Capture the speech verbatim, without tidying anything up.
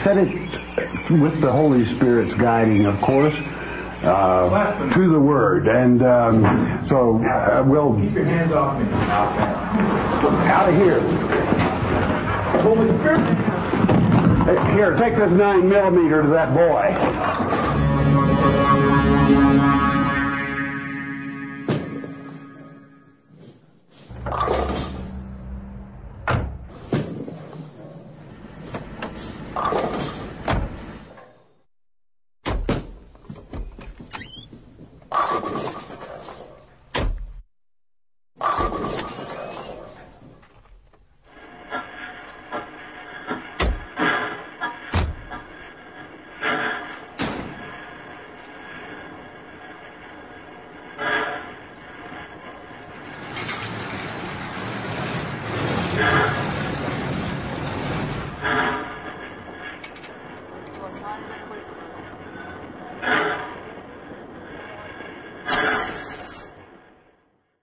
said it with the Holy Spirit's guiding, of course, uh, through the Word. And um, so uh, we'll... Keep your hands off me. Out of here. Holy Spirit. Here, take this nine millimeter to that boy.